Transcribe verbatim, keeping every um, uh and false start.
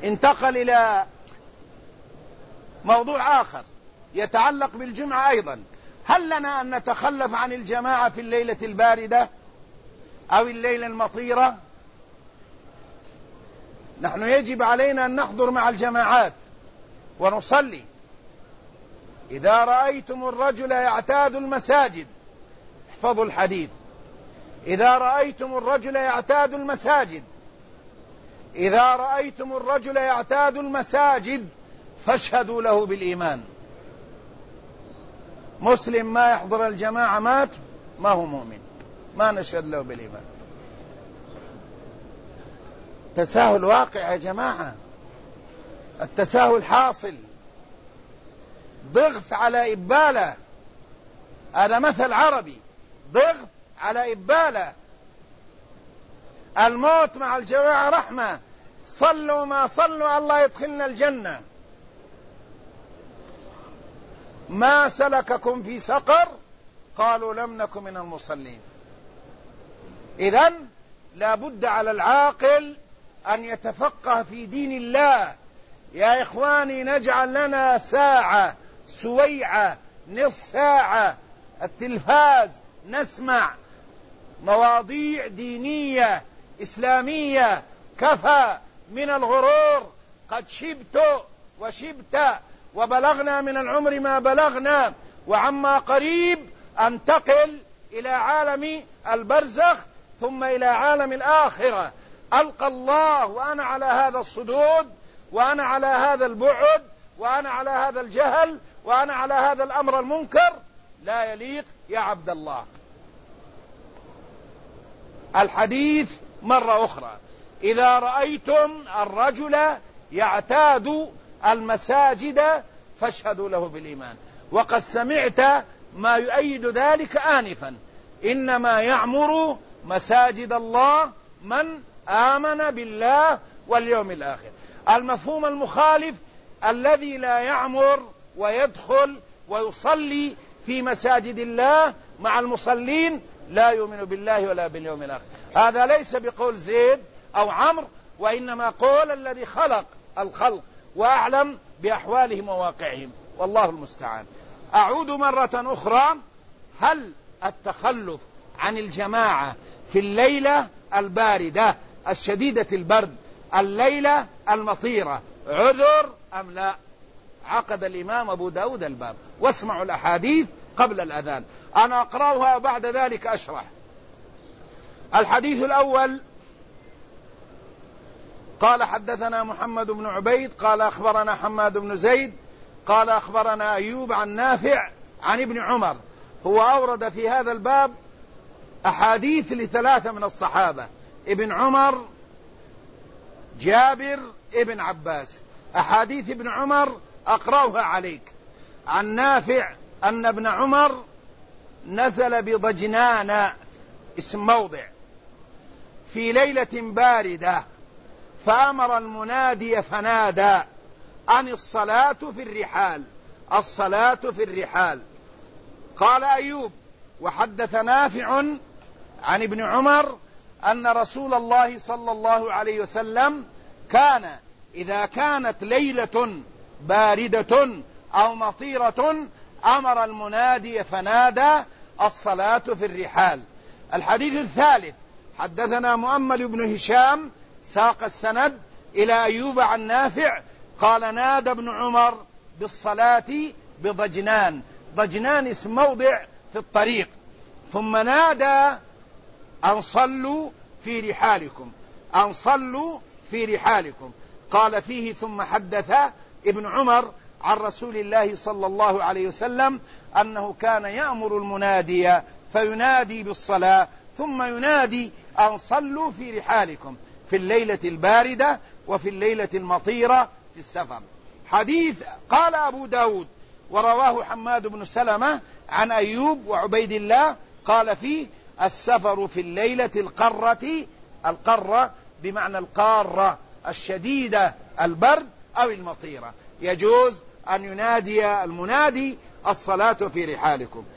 انتقل إلى موضوع آخر يتعلق بالجمعة أيضا. هل لنا أن نتخلف عن الجماعة في الليلة الباردة أو الليلة المطيرة؟ نحن يجب علينا أن نحضر مع الجماعات ونصلي. إذا رأيتم الرجل يعتاد المساجد، احفظوا الحديث، إذا رأيتم الرجل يعتاد المساجد إذا رأيتم الرجل يعتاد المساجد فاشهدوا له بالإيمان. مسلم ما يحضر الجماعة مات ما هو مؤمن، ما نشهد له بالإيمان. تساهل واقع يا جماعة، التساهل حاصل. ضغط على إبالة، هذا مثل عربي، ضغط على إبالة. الموت مع الجماعة رحمة، صلوا ما صلوا الله يدخلنا الجنة. ما سلككم في سقر؟ قالوا لم نكن من المصلين. إذن لا بد على العاقل أن يتفقه في دين الله. يا إخواني، نجعل لنا ساعة، سويعة، نصف ساعة التلفاز، نسمع مواضيع دينية إسلامية. كفى من الغرور، قد شبت وشبت وبلغنا من العمر ما بلغنا، وعما قريب أنتقل إلى عالم البرزخ ثم إلى عالم الآخرة. ألقى الله وأنا على هذا الصدود، وأنا على هذا البعد، وأنا على هذا الجهل، وأنا على هذا الأمر المنكر. لا يليق يا عبد الله. الحديث مرة أخرى: إذا رأيتم الرجل يعتاد المساجد فاشهدوا له بالإيمان. وقد سمعت ما يؤيد ذلك آنفا: إنما يعمر مساجد الله من آمن بالله واليوم الآخر. المفهوم المخالف الذي لا يعمر ويدخل ويصلي في مساجد الله مع المصلين لا يؤمن بالله ولا باليوم الآخر. هذا ليس بقول زيد أو عمرو، وإنما قول الذي خلق الخلق وأعلم بأحوالهم وواقعهم، والله المستعان. أعود مرة أخرى: هل التخلف عن الجماعة في الليلة الباردة الشديدة البرد، الليلة المطيرة، عذر أم لا؟ عقد الإمام أبو داود الباب، واسمعوا الأحاديث قبل الأذان. أنا أقرأها وبعد ذلك أشرح. الحديث الأول: قال حدثنا محمد بن عبيد قال أخبرنا حماد بن زيد قال أخبرنا أيوب عن نافع عن ابن عمر. هو أورد في هذا الباب أحاديث لثلاثة من الصحابة: ابن عمر، جابر، ابن عباس. أحاديث ابن عمر أقرأها عليك. عن نافع أن ابن عمر نزل بضجنان، اسم موضع، في ليلة باردة، فأمر المنادي فنادى عن الصلاة في الرحال، الصلاة في الرحال. قال أيوب: وحدث نافع عن ابن عمر أن رسول الله صلى الله عليه وسلم كان إذا كانت ليلة باردة أو مطيرة أمر المنادي فنادى الصلاة في الرحال. الحديث الثالث: حدثنا مؤمل بن هشام ساق السند إلى أيوب عن نافع قال: نادى ابن عمر بالصلاة بضجنان. ضجنان اسم موضع في الطريق. ثم نادى أن صلوا في رحالكم، أن صلوا في رحالكم. قال فيه: ثم حدث ابن عمر عن رسول الله صلى الله عليه وسلم أنه كان يأمر المنادي فينادي بالصلاة ثم ينادي أن صلوا في رحالكم في الليلة الباردة وفي الليلة المطيرة في السفر. حديث قال أبو داود: ورواه حماد بن سلمة عن أيوب وعبيد الله قال فيه: السفر في الليلة القرة، القرة بمعنى القارة الشديدة البرد أو المطيرة، يجوز أن ينادي المنادي الصلاة في رحالكم.